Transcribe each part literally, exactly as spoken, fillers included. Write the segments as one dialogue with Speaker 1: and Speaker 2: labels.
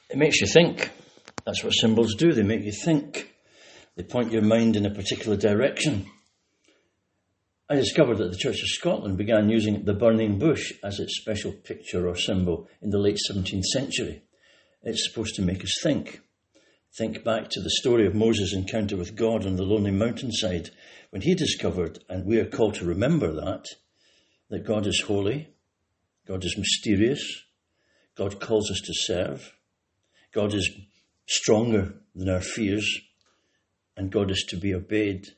Speaker 1: It makes you think. That's what symbols do. They make you think. They point your mind in a particular direction. I discovered that the Church of Scotland began using the burning bush as its special picture or symbol in the late seventeenth century. It's supposed to make us think. Think back to the story of Moses' encounter with God on the lonely mountainside, when he discovered, and we are called to remember that, that God is holy, God is mysterious, God calls us to serve, God is stronger than our fears, and God is to be obeyed.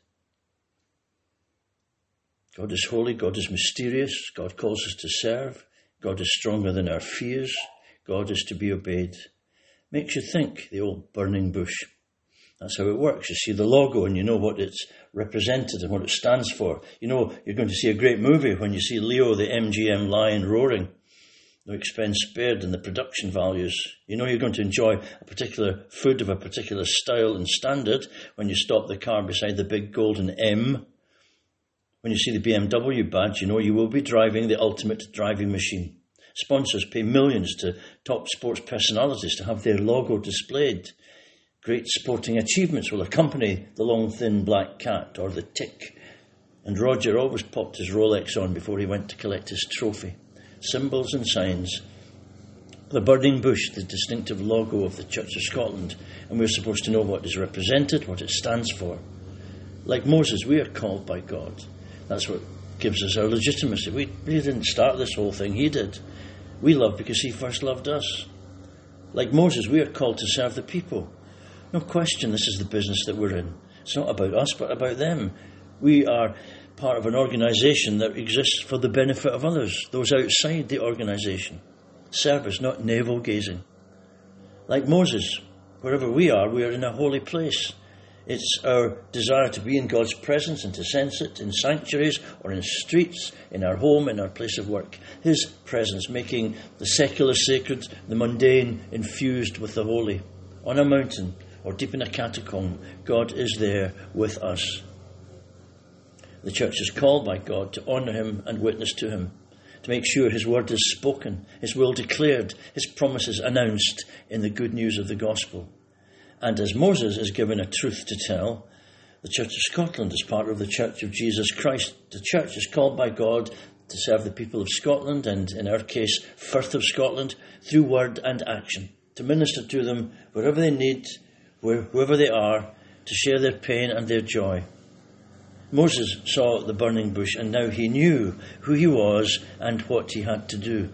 Speaker 1: God is holy, God is mysterious, God calls us to serve, God is stronger than our fears, God is to be obeyed. Makes you think, the old burning bush. That's how it works. You see the logo and you know what it's represented and what it stands for. You know you're going to see a great movie when you see Leo, the M G M lion, roaring. No expense spared in the production values. You know you're going to enjoy a particular food of a particular style and standard when you stop the car beside the big golden M. When you see the B M W badge, you know you will be driving the ultimate driving machine. Sponsors pay millions to top sports personalities to have their logo displayed. Great sporting achievements will accompany the long, thin black cat or the tick. And Roger always popped his Rolex on before he went to collect his trophy. Symbols and signs. The burning bush, the distinctive logo of the Church of Scotland, and we're supposed to know what is represented, what it stands for. Like Moses, we are called by God. That's what gives us our legitimacy. We, we didn't start this whole thing, he did. We love because he first loved us. Like Moses, we are called to serve the people. No question, this is the business that we're in. It's not about us, but about them. We are part of an organisation that exists for the benefit of others, those outside the organisation. Service, not navel-gazing. Like Moses, wherever we are, we are in a holy place. It's our desire to be in God's presence and to sense it in sanctuaries or in streets, in our home, in our place of work. His presence making the secular sacred, the mundane infused with the holy. On a mountain or deep in a catacomb, God is there with us. The church is called by God to honour him and witness to him, to make sure his word is spoken, his will declared, his promises announced in the good news of the gospel. And as Moses is given a truth to tell, the Church of Scotland is part of the Church of Jesus Christ. The church is called by God to serve the people of Scotland, and in our case, Firth of Scotland, through word and action, to minister to them wherever they need, where, whoever they are, to share their pain and their joy. Moses saw the burning bush, and now he knew who he was and what he had to do.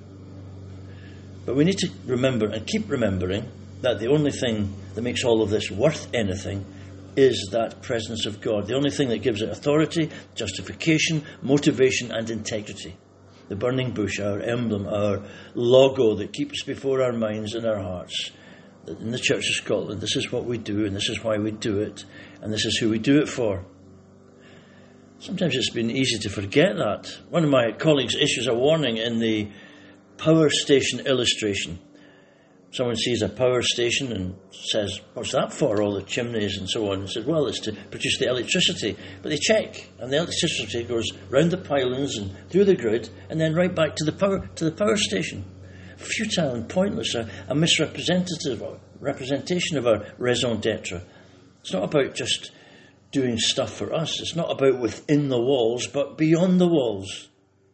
Speaker 1: But we need to remember and keep remembering that the only thing that makes all of this worth anything is that presence of God. The only thing that gives it authority, justification, motivation and integrity. The burning bush, our emblem, our logo that keeps before our minds and our hearts. In the Church of Scotland, this is what we do and this is why we do it and this is who we do it for. Sometimes it's been easy to forget that. One of my colleagues issues a warning in the power station illustration. Someone sees a power station and says, what's that for, all the chimneys and so on? And says, well, it's to produce the electricity. But they check, and the electricity goes round the pylons and through the grid, and then right back to the power to the power station. Futile and pointless, a, a misrepresentative or representation of our raison d'etre. It's not about just doing stuff for us. It's not about within the walls, but beyond the walls.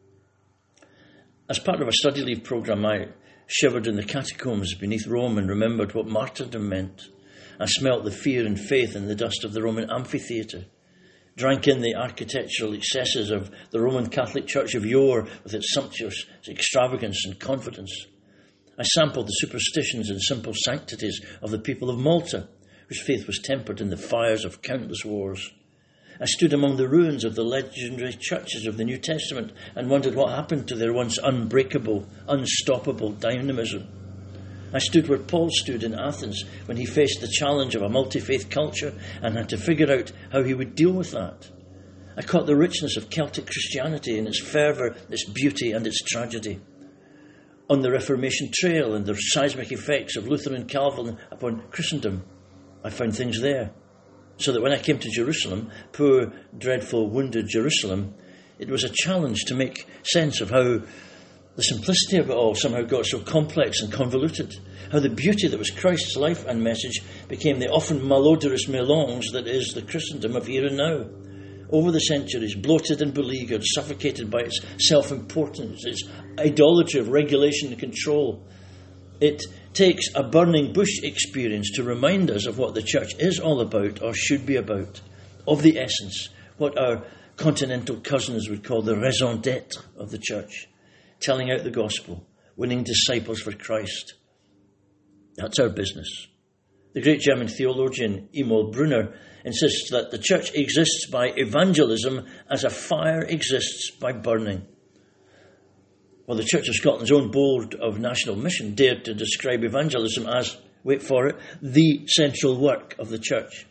Speaker 1: As part of a study leave programme, I shivered in the catacombs beneath Rome and remembered what martyrdom meant. I smelt the fear and faith in the dust of the Roman amphitheatre, drank in the architectural excesses of the Roman Catholic Church of yore with its sumptuous extravagance and confidence. I sampled the superstitions and simple sanctities of the people of Malta, whose faith was tempered in the fires of countless wars. I stood among the ruins of the legendary churches of the New Testament and wondered what happened to their once unbreakable, unstoppable dynamism. I stood where Paul stood in Athens when he faced the challenge of a multi-faith culture and had to figure out how he would deal with that. I caught the richness of Celtic Christianity in its fervour, its beauty and its tragedy. On the Reformation trail and the seismic effects of Luther and Calvin upon Christendom, I found things there. So that when I came to Jerusalem, poor, dreadful, wounded Jerusalem, it was a challenge to make sense of how the simplicity of it all somehow got so complex and convoluted. How the beauty that was Christ's life and message became the often malodorous melange that is the Christendom of here and now. Over the centuries, bloated and beleaguered, suffocated by its self-importance, its idolatry of regulation and control. It takes a burning bush experience to remind us of what the church is all about, or should be about, of the essence, what our continental cousins would call the raison d'être of the church, telling out the gospel, winning disciples for Christ. That's our business. The great German theologian Emil Brunner insists that the church exists by evangelism as a fire exists by burning. Well, the Church of Scotland's own Board of National Mission dared to describe evangelism as, wait for it, the central work of the church.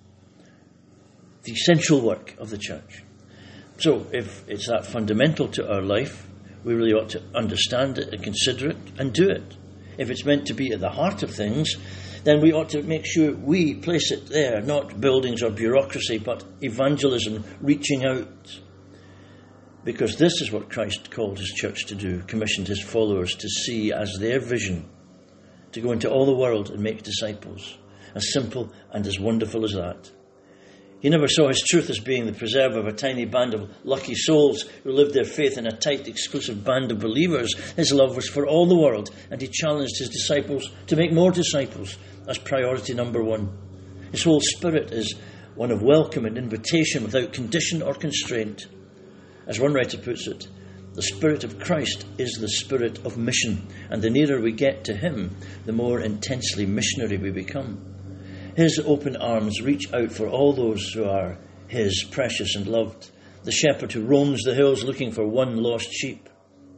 Speaker 1: The central work of the church. So, if it's that fundamental to our life, we really ought to understand it and consider it and do it. If it's meant to be at the heart of things, then we ought to make sure we place it there, not buildings or bureaucracy, but evangelism, reaching out. Because this is what Christ called his church to do, commissioned his followers to see as their vision, to go into all the world and make disciples. As simple and as wonderful as that. He never saw his truth as being the preserver of a tiny band of lucky souls who lived their faith in a tight, exclusive band of believers. His love was for all the world, and he challenged his disciples to make more disciples as priority number one. His whole spirit is one of welcome and invitation without condition or constraint. As one writer puts it, the Spirit of Christ is the spirit of mission, and the nearer we get to him, the more intensely missionary we become. His open arms reach out for all those who are his, precious and loved. The shepherd who roams the hills looking for one lost sheep.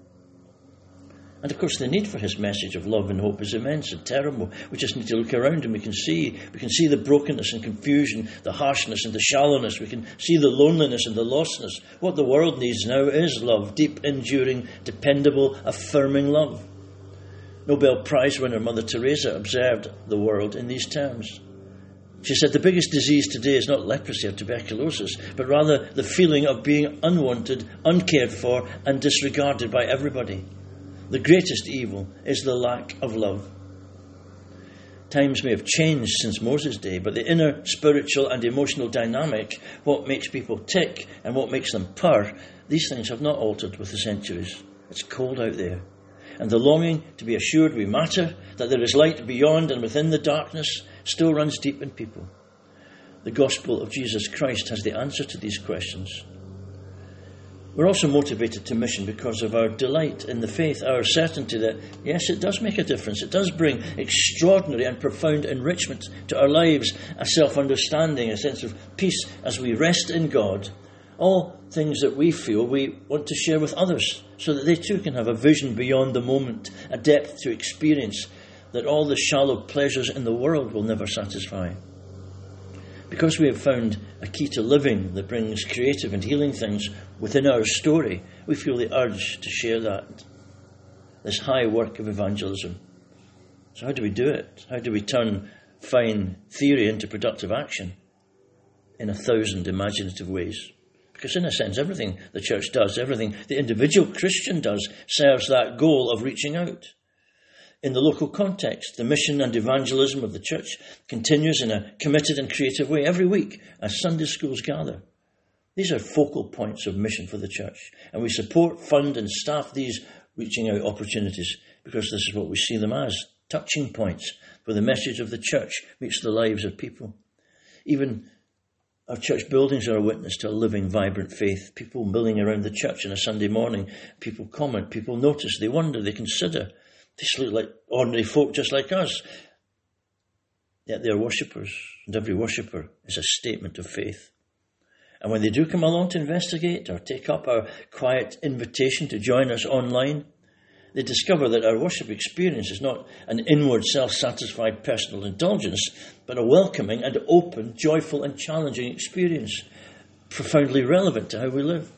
Speaker 1: And of course the need for his message of love and hope is immense and terrible. We just need to look around and we can see. We can see the brokenness and confusion, the harshness and the shallowness. We can see the loneliness and the lostness. What the world needs now is love. Deep, enduring, dependable, affirming love. Nobel Prize winner Mother Teresa observed the world in these terms. She said the biggest disease today is not leprosy or tuberculosis, but rather the feeling of being unwanted, uncared for, and disregarded by everybody. The greatest evil is the lack of love. Times may have changed since Moses' day, but the inner spiritual and emotional dynamic, what makes people tick and what makes them purr, these things have not altered with the centuries. It's cold out there. And the longing to be assured we matter, that there is light beyond and within the darkness, still runs deep in people. The gospel of Jesus Christ has the answer to these questions. We're also motivated to mission because of our delight in the faith, our certainty that, yes, it does make a difference. It does bring extraordinary and profound enrichment to our lives, a self-understanding, a sense of peace as we rest in God. All things that we feel we want to share with others so that they too can have a vision beyond the moment, a depth to experience that all the shallow pleasures in the world will never satisfy. Because we have found a key to living that brings creative and healing things within our story, we feel the urge to share that, this high work of evangelism. So how do we do it? How do we turn fine theory into productive action? In a thousand imaginative ways. Because in a sense, everything the church does, everything the individual Christian does, serves that goal of reaching out. In the local context, the mission and evangelism of the church continues in a committed and creative way every week as Sunday schools gather. These are focal points of mission for the church, and we support, fund and staff these reaching out opportunities because this is what we see them as, touching points where the message of the church meets the lives of people. Even our church buildings are a witness to a living, vibrant faith. People milling around the church on a Sunday morning, people comment, people notice, they wonder, they consider. They just look like ordinary folk just like us. Yet they're worshippers, and every worshipper is a statement of faith. And when they do come along to investigate or take up our quiet invitation to join us online, they discover that our worship experience is not an inward, self-satisfied personal indulgence, but a welcoming and open, joyful and challenging experience, profoundly relevant to how we live.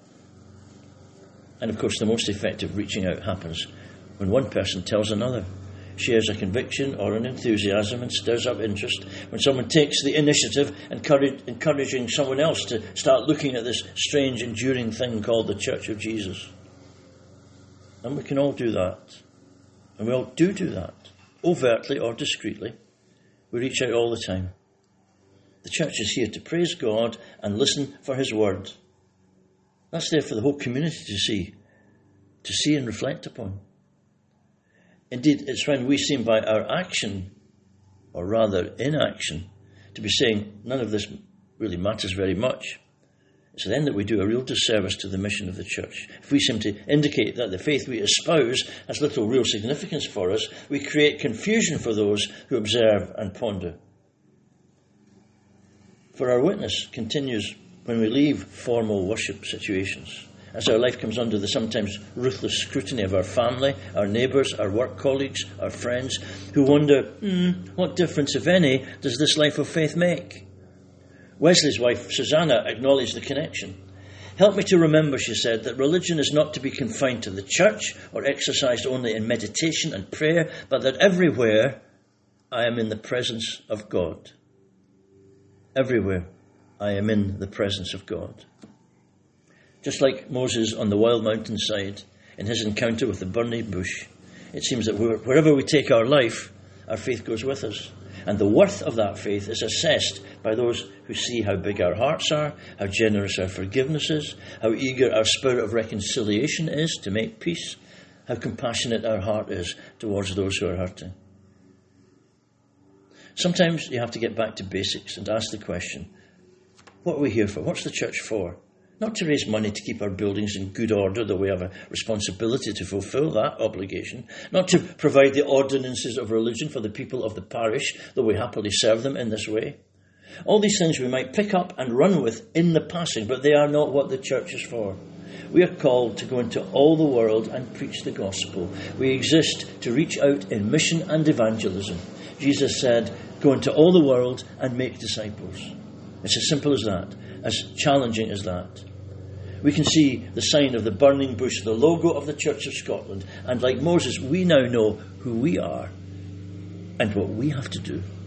Speaker 1: And of course, the most effective reaching out happens when one person tells another, shares a conviction or an enthusiasm and stirs up interest, when someone takes the initiative, encouraging someone else to start looking at this strange, enduring thing called the Church of Jesus. And we can all do that. And we all do do that, overtly or discreetly. We reach out all the time. The church is here to praise God and listen for his word. That's there for the whole community to see, to see and reflect upon. Indeed, it's when we seem by our action, or rather inaction, to be saying none of this really matters very much. It's then that we do a real disservice to the mission of the church. If we seem to indicate that the faith we espouse has little real significance for us, we create confusion for those who observe and ponder. For our witness continues when we leave formal worship situations, as our life comes under the sometimes ruthless scrutiny of our family, our neighbours, our work colleagues, our friends, who wonder, hmm, what difference, if any, does this life of faith make? Wesley's wife, Susanna, acknowledged the connection. Help me to remember, she said, that religion is not to be confined to the church or exercised only in meditation and prayer, but that everywhere I am in the presence of God. Everywhere I am in the presence of God. Just like Moses on the wild mountainside in his encounter with the burning bush, it seems that wherever we take our life, our faith goes with us. And the worth of that faith is assessed by those who see how big our hearts are, how generous our forgiveness is, how eager our spirit of reconciliation is to make peace, how compassionate our heart is towards those who are hurting. Sometimes you have to get back to basics and ask the question, what are we here for? What's the church for? Not to raise money to keep our buildings in good order, though we have a responsibility to fulfil that obligation. Not to provide the ordinances of religion for the people of the parish, though we happily serve them in this way. All these things we might pick up and run with in the passing, but they are not what the church is for. We are called to go into all the world and preach the gospel. We exist to reach out in mission and evangelism. Jesus said, go into all the world and make disciples. It's as simple as that, as challenging as that. We can see the sign of the burning bush, the logo of the Church of Scotland, and like Moses, we now know who we are and what we have to do.